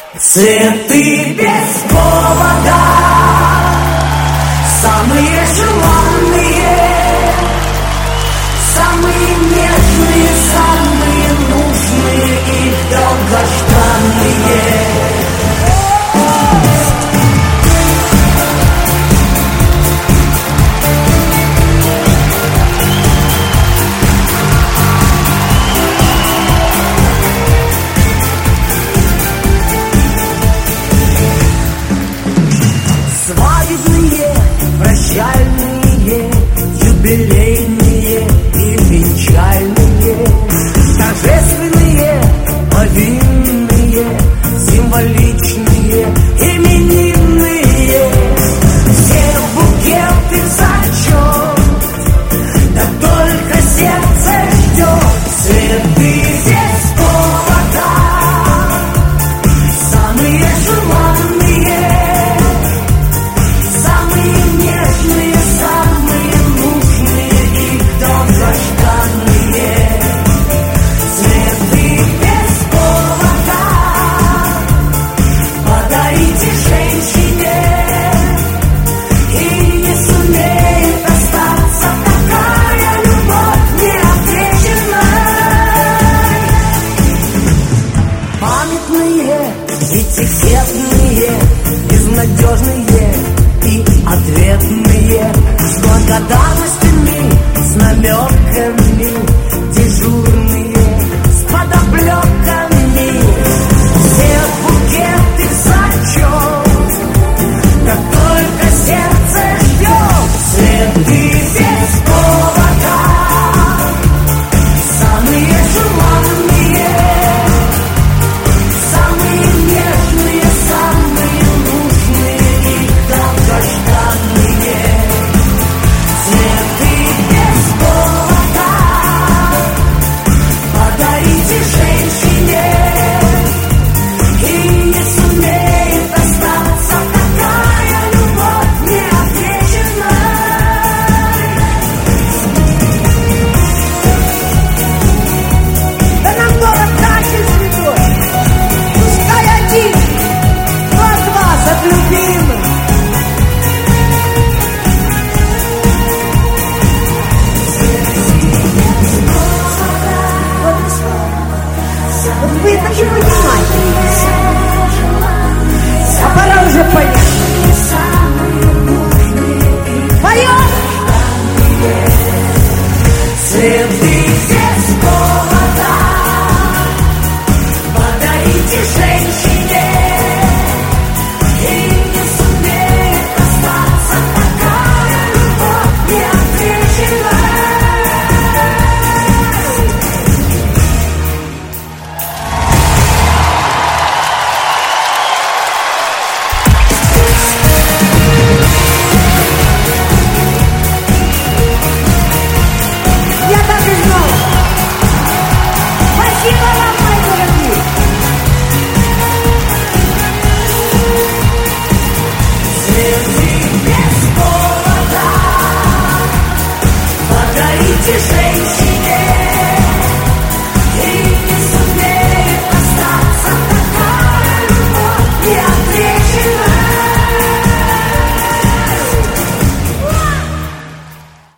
Цветы без повода, самые желанные, самые нежные, самые нужные и долгожданные. Свадебные, прощальные, юбилейные и венчальные, торжественные, повинные, символичные, именинные. Все букеты зачет, да только сердце ждет. Цветы здесь повода, самые желанные, самые нежные, самые нужные и долгожданные. Цветы без повода подарите женщине, и не сумеет остаться такая любовь неотвеченной. Памятные, этикетные, безнадежные и ответные, с благодарностями, с намеками, дежурные, с подоплеками. Все букеты зачет, да только сердце ждет. Цветы без повода, самые желанные, самые нежные, самые нужные и долгожданные. Цветы без повода подарите женщине, и не сумеет остаться такая любовь неотвеченной. Да нам город дальше цветет, пускай один, но от вас, от любимых. Вот вы это не понимаете, а пора уже понять. Поем! Цветы без повода подарите женщине, и не сумеет остаться такая любовь неотвеченная. Я так и знала. Спасибо вам, мои дорогие. Цветы без повода подарите женщине,